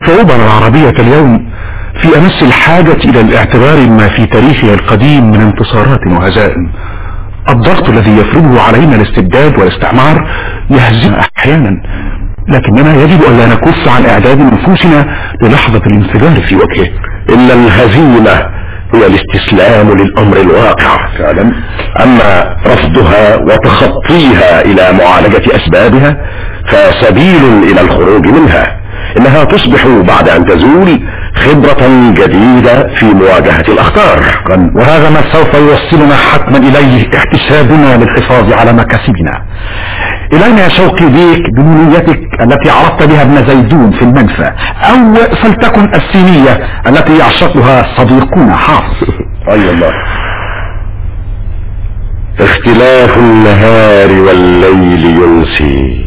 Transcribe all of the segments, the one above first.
شعوبنا العربية اليوم في أمس الحاجة إلى الاعتبار ما في تاريخها القديم من انتصارات وهزائم. الضغط الذي يفرضه علينا الاستبداد والاستعمار يهزمنا أحيانا، لكننا يجب أن لا نكف عن إعداد نفوسنا للحظة الانفجار في وجهه. إن الهزيمة هي الاستسلام للأمر الواقع فعلا، أما رفضها وتخطيها إلى معالجة أسبابها فسبيل إلى الخروج منها. إنها تصبح بعد أن تزول خبرة جديدة في مواجهة الأخطار، وهذا ما سوف يوصلنا حتما إليه احتسابنا للحفاظ على مكاسبنا. إلينا يا شوقي بيك بنونيتك التي عرضت بها ابن زيدون في المنفى، أو فلتكن السينية التي يعشقها صديقنا حافظ. أي الله. اختلاف النهار والليل ينسي،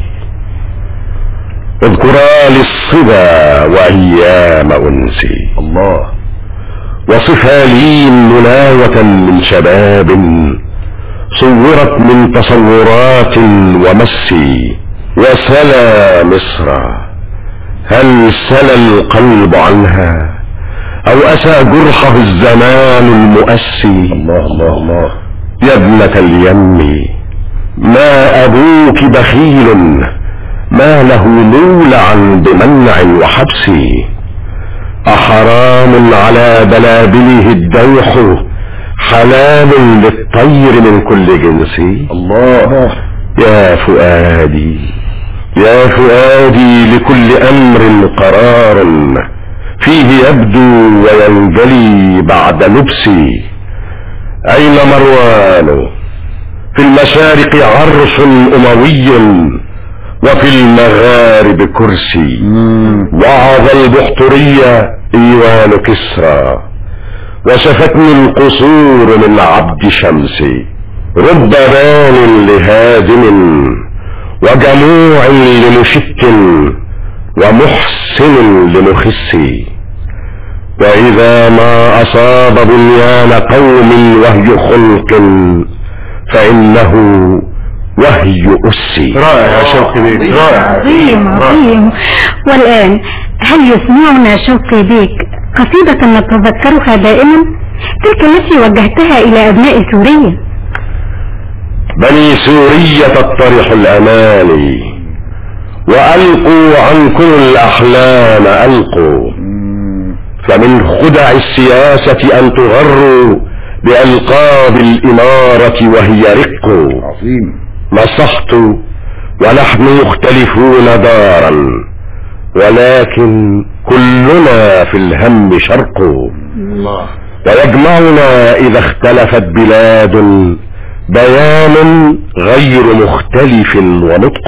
اذكرا للصبا وأيام أنسي. الله. وصفها لي مناوة من شباب صورت من تصورات ومسي. وسلى مصر هل سلى القلب عنها أو أسى جرحه الزمان المؤسي. الله الله الله. يا ابنة اليم ما أبوك بخيل ما له مولع بمنع وحبس. أحرام على بلابله الدوح حلال للطير من كل جنس. الله. يا فؤادي يا فؤادي لكل أمر قرار فيه يبدو وينجلي بعد لبسي. أين مروان؟ في المشارق عرش أموي وفي المغارب كرسي. وعظ البحترية ايوان كسرى وشفتني القصور من عبد شمسي. رب بان لهادم وجموع لمشت ومحسن لمخسي. وإذا ما أصاب بنيان قوم وهي خلق فإنه وهي أسي. رائع يا شوقي بيك، رائع. عظيم عظيم. والآن هل يسمعنا شوقي بيك قصيدة نتذكرها دائما، تلك التي وجهتها إلى أبناء سوريا؟ بني سوريا تطرح الأماني وألقوا عنكم الأحلام ألقوا. فمن خدع السياسة أن تغروا بألقاب الإمارة وهي رق. عظيم. نصحت ونحن مختلفون دارا ولكن كلنا في الهم شرق. الله. ويجمعنا إذا اختلفت بلاد بيان غير مختلف ونطق.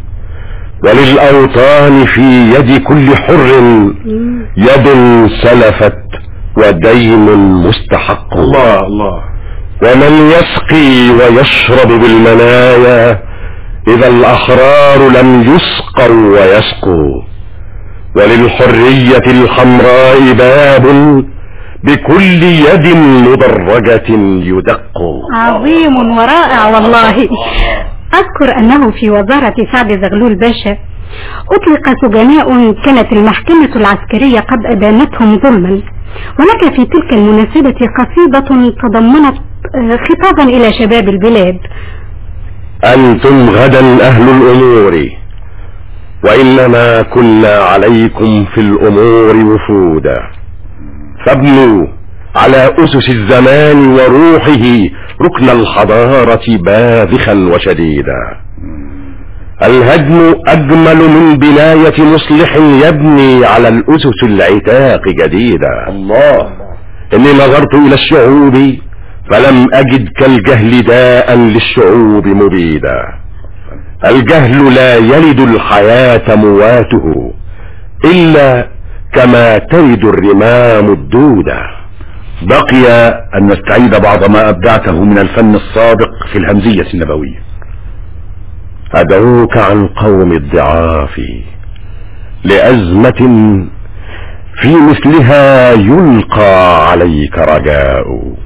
وللأوطان في يد كل حر يد سلفت ودين مستحق. الله الله. ومن يسقي ويشرب بالمنايا إذا الأحرار لم يسقوا ويسقوا. وللحرية الحمراء باب بكل يد مدرجة يدق. عظيم ورائع والله. أذكر أنه في وزارة سعد زغلول باشا أطلق سجناء كانت المحكمة العسكرية قد أدانتهم ظلما، ولك في تلك المناسبة قصيدة تضمنت خطابا إلى شباب البلاد. أنتم غدا أهل الأمور وإنما كنا عليكم في الأمور وفودا. فابنوا على أسس الزمان وروحه ركن الحضارة باذخا وشديدا. الهدم أجمل من بناية مصلح يبني على الأسس العتاق جديدا. الله. إني نظرت إلى الشعوب فلم أجد كالجهل داء للشعوب مبيدا. الجهل لا يلد الحياة مواته إلا كما تلد الرمام الدودة. بقي أن نستعيد بعض ما أبدعته من الفن الصادق في الهمزية النبوية. أدعوك عن قوم الضعاف لأزمة في مثلها يلقى عليك رجاء.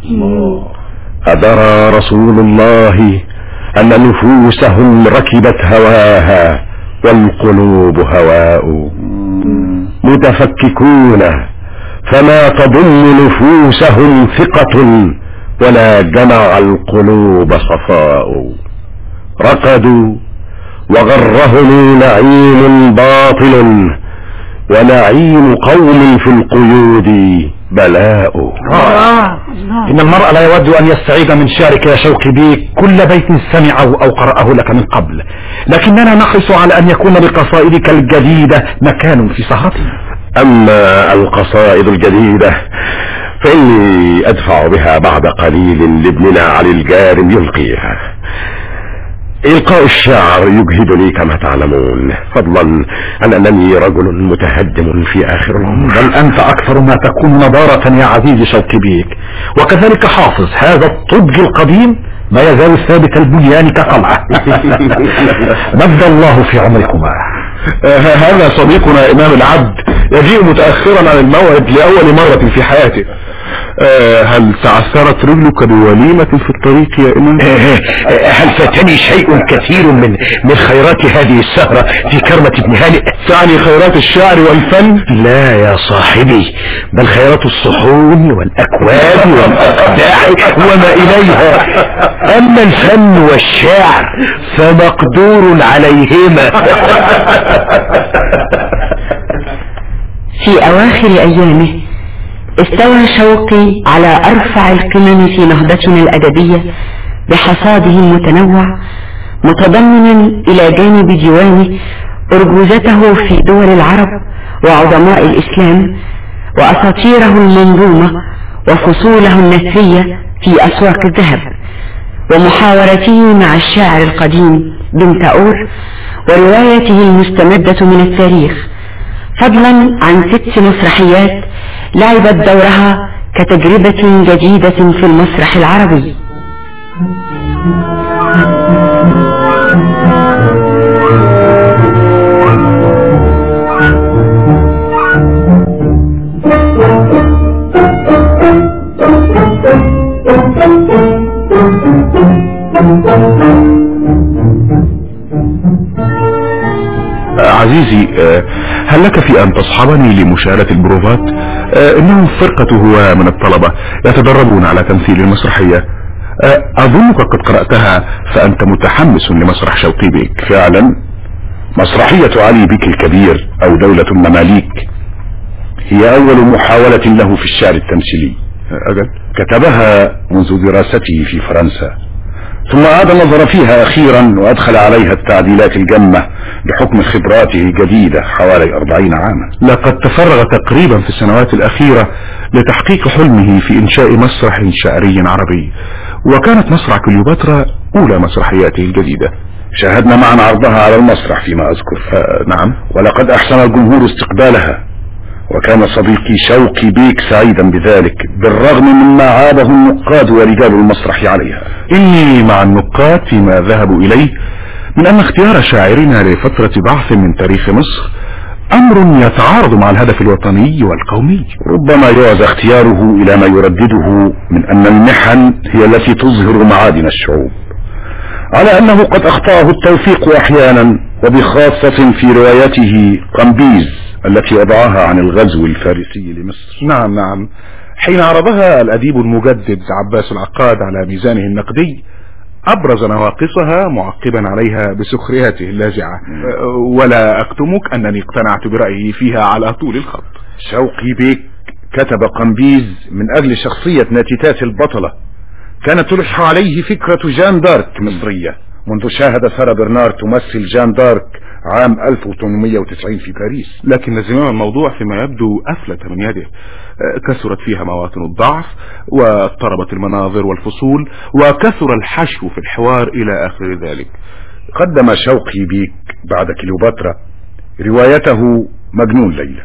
أدرى رسول الله أن نفوسهم ركبت هواها والقلوب هواء. متفككون فما تضم نفوسهم ثقة ولا جمع القلوب صفاء. رقدوا وغرهم نعيم باطل ونعيم قوم في القيود بلاء. إن المرء لا يود أن يستعيد من شعرك يا شوقي بيك كل بيت سمعه أو قرأه لك من قبل، لكننا نحرص على أن يكون لقصائدك الجديدة مكان في سهرتنا. أما القصائد الجديدة فإني أدفع بها بعد قليل لابننا علي الجارم يلقيها. إلقاء الشعر يجهدني كما تعلمون، فضلا عن أنني رجل متهدم في آخر العمر. بل أنت أكثر ما تكون نضارة يا عزيزي شوقي بيك، وكذلك حافظ هذا الطبج القديم ما يزال ثابت البنيان كقلعة. مد الله في عمركما. هذا صديقنا إمام العبد يجيء متأخرا عن الموعد لأول مرة في حياته. هل تعثرت رجلك بوليمة في الطريق يا إمام؟ هل فاتني شيء كثير من خيرات هذه السهرة في كرمة ابن هانئ؟ تعني خيرات الشعر والفن؟ لا يا صاحبي، بل خيرات الصحون والأكواب والأقداح وما إليها. أما الفن والشعر فمقدور عليهما. في أواخر أيامه استوى شوقي على أرفع القمم في نهضتنا الأدبية بحصاده المتنوع، متضمنا إلى جانب ديوانه أرجوزته في دول العرب وعظماء الإسلام وأساطيره المنظومة وفصوله النثرية في أسواق الذهب، ومحاورته مع الشاعر القديم بن تاور وروايته المستمدة من التاريخ، فضلا عن 6 مسرحيات لعبت دورها كتجربة جديدة في المسرح العربي. عزيزي، هل لك في أن تصحبني لمشاهدة البروفات؟ إنهم فرقة هو من الطلبة يتدربون على تمثيل المسرحية. أظنك قد قرأتها، فأنت متحمس لمسرح شوقي بيك. فعلا مسرحية علي بيك الكبير أو دولة المماليك هي أول محاولة له في الشعر التمثيلي. أجل كتبها منذ دراسته في فرنسا، ثم عاد نظر فيها أخيرا وأدخل عليها التعديلات الجمة بحكم خبراته الجديدة حوالي 40 عاما. لقد تفرغ تقريبا في السنوات الأخيرة لتحقيق حلمه في إنشاء مسرح شعري عربي، وكانت مسرح كليوباترا أولى مسرحياته الجديدة. شاهدنا معا عرضها على المسرح فيما أذكر. نعم، ولقد أحسن الجمهور استقبالها، وكان صديقي شوقي بيك سعيدا بذلك بالرغم مما عابه النقاد ورجال المسرح عليها. إني مع النقاد فيما ذهبوا إليه من أن اختيار شاعرنا لفترة ضعف من تاريخ مصر أمر يتعارض مع الهدف الوطني والقومي. ربما يعزى اختياره إلى ما يردده من أن المحن هي التي تظهر معادن الشعوب، على أنه قد أخطأه التوفيق أحيانا، وبخاصة في روايته قمبيز التي وضعها عن الغزو الفارسي لمصر. نعم، حين عرضها الأديب المجدد عباس العقاد على ميزانه النقدي أبرز نواقصها معقبا عليها بسخرياته اللاذعة، ولا أكتمك أنني اقتنعت برأيه فيها على طول الخط. شوقي بيك كتب قمبيز من أجل شخصية ناتيتاس البطلة كانت تلح عليه فكرة جان دارك مصرية، منذ شاهد سارة برنار تمثل جان دارك عام 1890 في باريس. لكن زمام الموضوع فيما يبدو أفلت من يده، كثرت فيها مواطن الضعف واضطربت المناظر والفصول وكثر الحشو في الحوار إلى آخر ذلك. قدم شوقي بيك بعد كليوباترا روايته مجنون ليلى،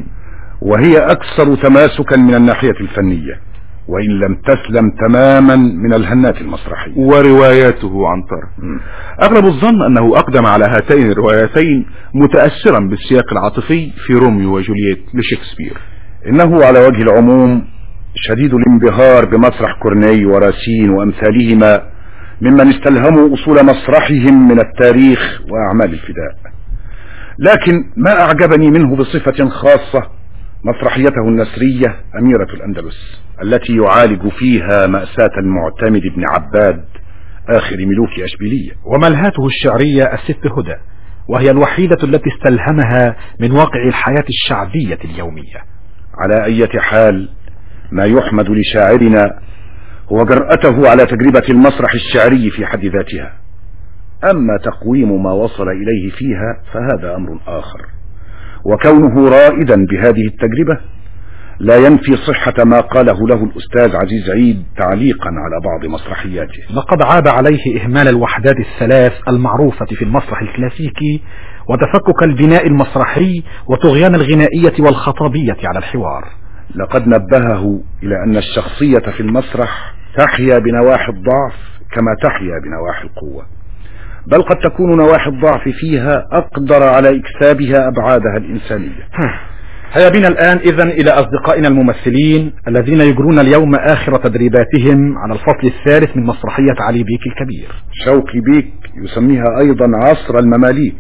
وهي أكثر تماسكا من الناحية الفنية، وإن لم تسلم تماما من الهنات المسرحية. ورواياته عنتر، أغلب الظن أنه أقدم على هاتين الروايتين متأثرا بالسياق العاطفي في روميو وجولييت لشكسبير. إنه على وجه العموم شديد الانبهار بمسرح كورني وراسين وأمثالهما ممن استلهموا أصول مسرحهم من التاريخ وأعمال الفداء، لكن ما أعجبني منه بصفة خاصة مسرحيته النثرية أميرة الأندلس، التي يعالج فيها مأساة المعتمد بن عباد آخر ملوك أشبيلية، وملهاته الشعرية الست هدى، وهي الوحيدة التي استلهمها من واقع الحياة الشعبية اليومية. على أي حال، ما يحمد لشاعرنا هو جرأته على تجربة المسرح الشعري في حد ذاتها. أما تقويم ما وصل إليه فيها فهذا أمر آخر، وكونه رائدا بهذه التجربة لا ينفي صحة ما قاله له الأستاذ عزيز عيد تعليقا على بعض مسرحياته. لقد عاب عليه إهمال الوحدات الثلاث المعروفة في المسرح الكلاسيكي، وتفكك البناء المسرحي، وطغيان الغنائية والخطابية على الحوار. لقد نبهه إلى أن الشخصية في المسرح تحيا بنواحي الضعف كما تحيا بنواحي القوة، بل قد تكون نواحي الضعف فيها أقدر على إكسابها أبعادها الإنسانية. هيا بنا الآن إذن إلى أصدقائنا الممثلين الذين يجرون اليوم آخر تدريباتهم على الفصل الثالث من مسرحية علي بيك الكبير. شوقي بيك يسميها أيضا عصر المماليك،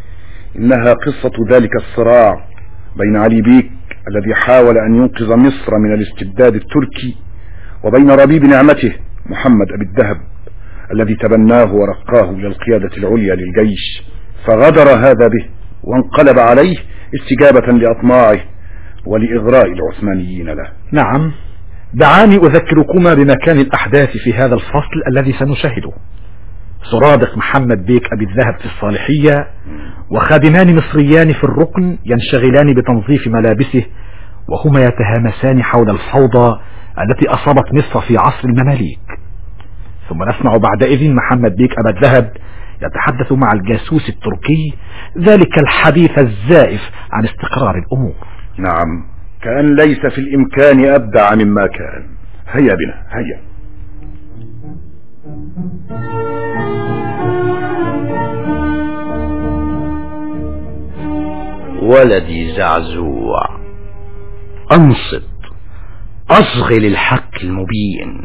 إنها قصة ذلك الصراع بين علي بيك الذي حاول أن ينقذ مصر من الاستبداد التركي، وبين ربيب نعمته محمد أبي الدهب الذي تبناه ورقاه إلى القيادة العليا للجيش، فغدر هذا به وانقلب عليه استجابة لأطماعه ولإغراء العثمانيين له. نعم، دعاني أذكركما بمكان الأحداث في هذا الفصل الذي سنشاهده. سرادق محمد بيك أبي الذهب في الصالحية، وخادمان مصريان في الركن ينشغلان بتنظيف ملابسه، وهما يتهامسان حول الفوضى التي أصابت مصر في عصر المماليك. ثم نسمع بعدئذ محمد بيك أبا الذهب يتحدث مع الجاسوس التركي ذلك الحديث الزائف عن استقرار الأمور. نعم، كأن ليس في الإمكان أبدع مما كان. هيا بنا، هيا. ولدي زعزوع، أنصت، أصغ للحق المبين.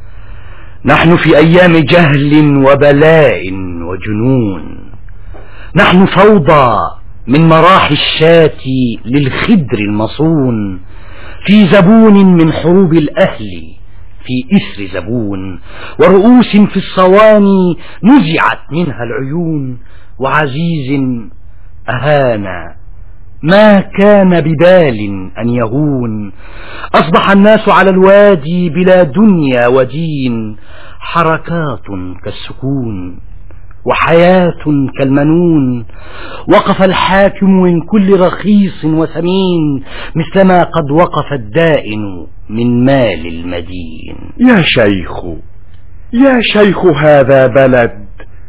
نحن في أيام جهل وبلاء وجنون، نحن فوضى من مراحي الشاة للخدر المصون، في زبون من حروب الأهل في إثر زبون، ورؤوس في الصواني نزعت منها العيون، وعزيز أهانا ما كان ببال أن يهون. أصبح الناس على الوادي بلا دنيا ودين، حركات كالسكون وحياة كالمنون. وقف الحاكم من كل رخيص وثمين، مثلما قد وقف الدائن من مال المدين. يا شيخ، يا شيخ، هذا بلد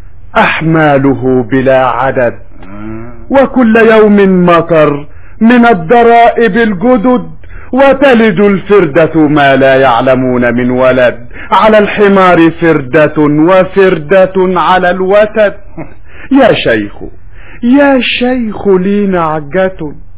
أحماله بلا عدد، وكل يوم مطر من الضرائب الجدد، وتلد الفردة ما لا يعلمون من ولد، على الحمار فردة وفردة على الوتد. يا شيخ، يا شيخ، لي نعجة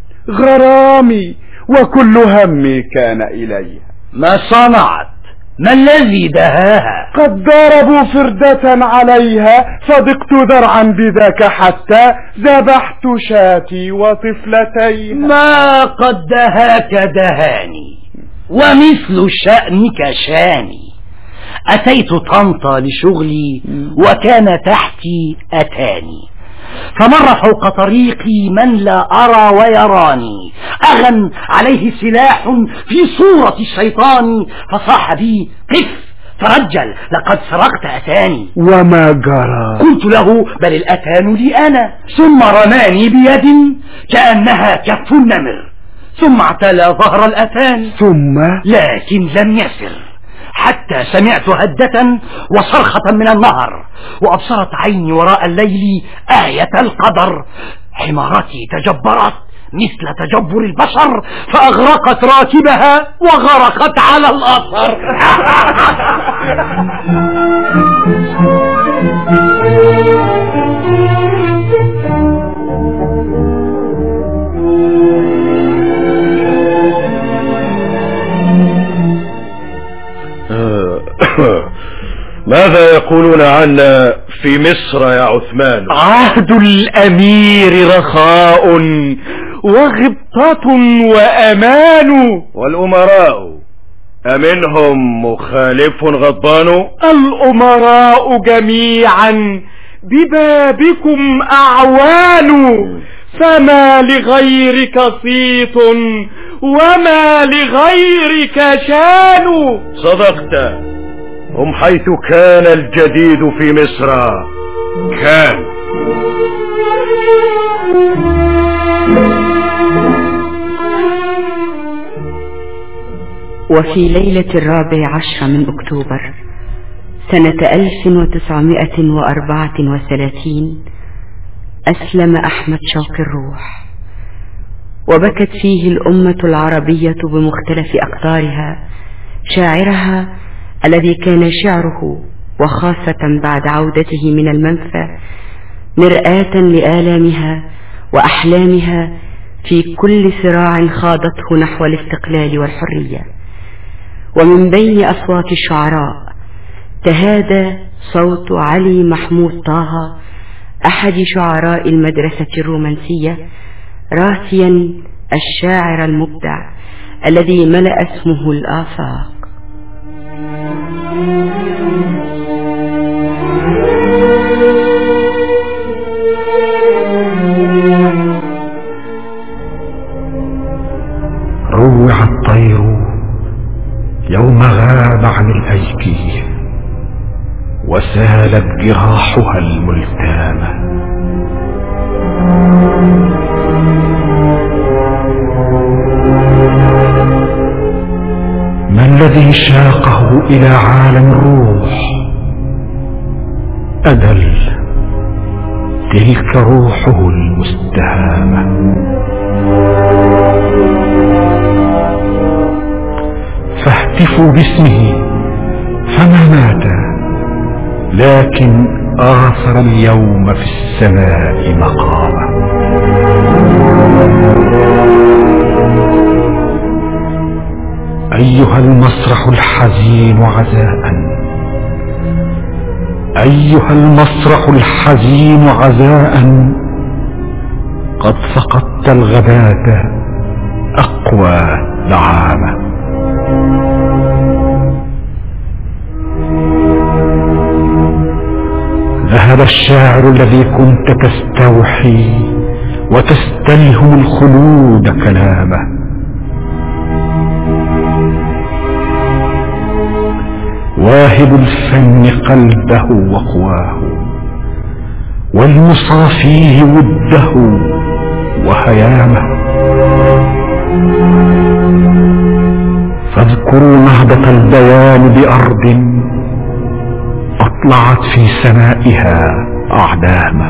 غرامي وكل همي كان إليها. ما صنعت؟ ما الذي دهاها؟ قد ضربوا فردة عليها، صدقت ذرعا بذاك حتى ذبحت شاتي وطفلتيها. ما قد دهاك دهاني، ومثل شأنك شاني. أتيت طنطا لشغلي، وكان تحتي أتاني، فمر فوق طريقي من لا أرى ويراني، أغن عليه سلاح في صورة الشيطان، فصاح بي قف ترجل لقد سرقت أتاني. وما جرى؟ قلت له بل الأتان لي أنا، ثم رماني بيد كأنها كف النمر، ثم اعتلى ظهر الأتان، ثم لكن لم يسر حتى سمعت هدة وصرخة من النهر، وأبصرت عيني وراء الليل آية القدر. حمارتي تجبرت مثل تجبر البشر، فأغرقت راكبها وغرقت على الأثر. ماذا يقولون عنا في مصر يا عثمان؟ عهد الأمير رخاء وغبطة وأمان. والأمراء أمنهم مخالف غضبان؟ الأمراء جميعا ببابكم أعوان، فما لغيرك صيت وما لغيرك شان. صدقت، هم حيث كان الجديد في مصر كان. وفي ليلة 14 من أكتوبر سنة 1934 أسلم أحمد شوقي الروح، وبكت فيه الأمة العربية بمختلف أقطارها شاعرها الذي كان شعره وخاصة بعد عودته من المنفى مرآة لآلامها وأحلامها في كل صراع خاضته نحو الاستقلال والحرية. ومن بين أصوات الشعراء تهادى صوت علي محمود طه أحد شعراء المدرسة الرومانسية، راسيا الشاعر المبدع الذي ملأ اسمه الآفاق. روع الطير يوم غاب عن الأيكي وسالت جراحها الملتامة. ما الذي شاقه إلى عالم الروح؟ أدل تلك روحه المستهامة. فاهتفوا باسمه فما مات، لكن آثر اليوم في السماء مقامه. أيها المسرح الحزين عزاء، أيها المسرح الحزين عزاء، قد فقدت الغباة أقوى لعامة. ذهب الشاعر الذي كنت تستوحي وتستلهم الخلود كلامه. واهب الفن قلبه وقواه، والمصافيه وده وهيامه. فاذكروا نهضة البيان بأرض أطلعت في سمائها أعلامه.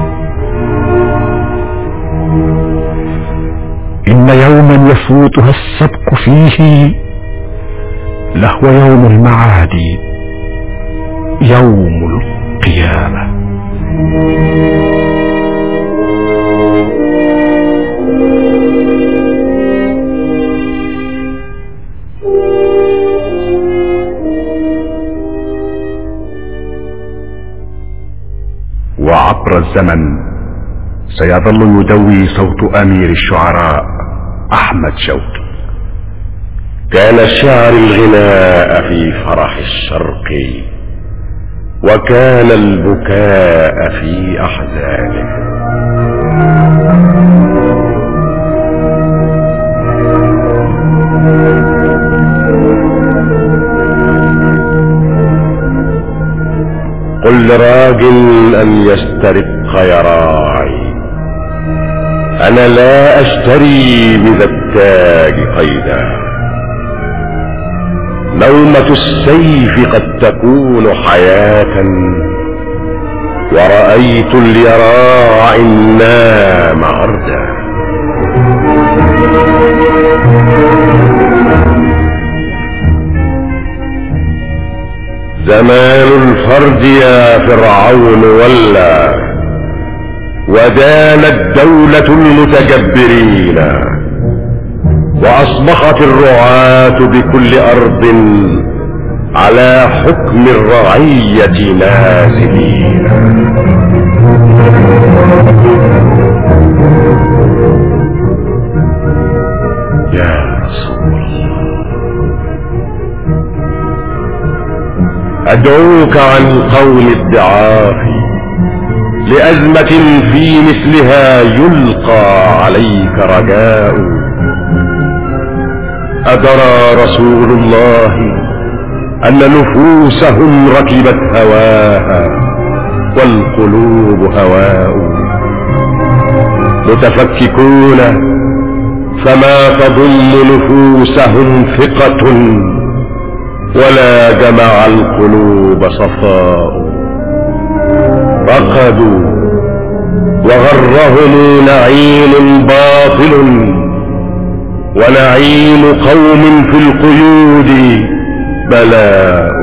إن يوما يفوتها السبق فيه لهو يوم المعاد، يوم القيامة. وعبر الزمن سيظل يدوي صوت أمير الشعراء أحمد شوقي. كان الشعر الغناء في فرح الشرق، وكان البكاء في أحزانه. قل لراجل أن يسترق يراعي، أنا لا أشتري بذا التاج قيدا. نومة السيف قد تكون حياة، ورأيت اليراعي النام عردا. زمان الفرد يا فرعون ولى، ودانت دولة المتجبرين، وأصبحت الرعاة بكل أرض على حكم الرعية نازلين. يا رسول الله، أدعوك عن قول الدعاء لأزمة في مثلها يلقى عليك رجاء. أدرى رسول الله أن نفوسهم ركبت هواها والقلوب هواء، متفككون فما تضم نفوسهم ثقة ولا جمع القلوب صفاء. رقدوا وغرهم نعيم باطل ونعيم قوم في القيود بلاء.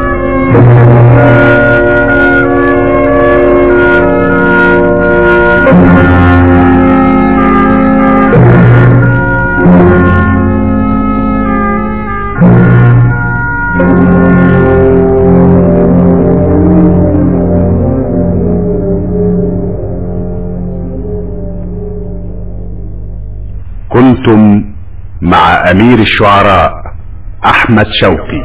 كنتم مع أمير الشعراء أحمد شوقي.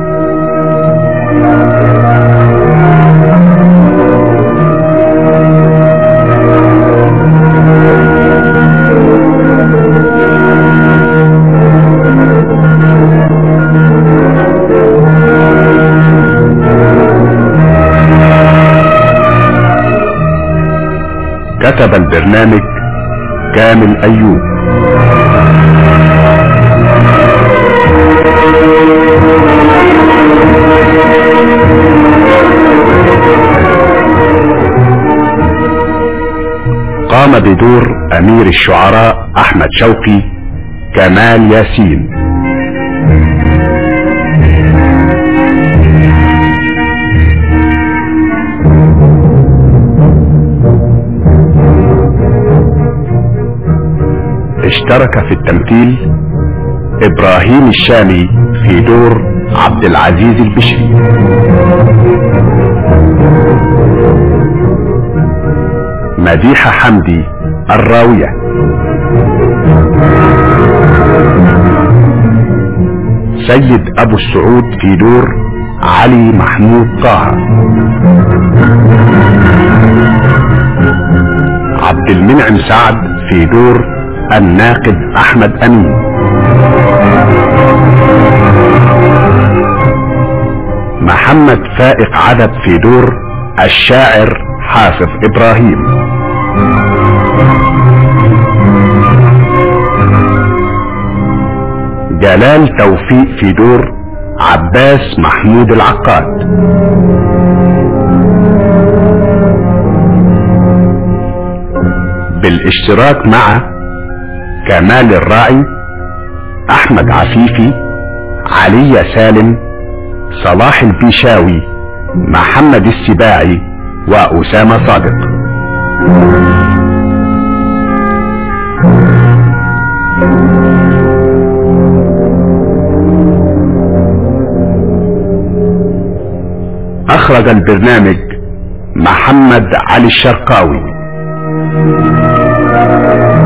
كتب البرنامج كامل أيوب. قام بدور أمير الشعراء أحمد شوقي كمال ياسين. اشترك في التمثيل إبراهيم الشامي في دور عبد العزيز البشري. مديحة حمدي الراوية. سيد أبو السعود في دور علي محمود طه. عبد المنعم سعد في دور الناقد أحمد أمين. محمد فائق عدد في دور الشاعر حافظ إبراهيم. جلال توفيق في دور عباس محمود العقاد. بالاشتراك مع كمال الراعي، احمد عفيفي، علي سالم، صلاح البيشاوي، محمد السباعي، وأسامة صادق. أخرج البرنامج محمد علي الشرقاوي.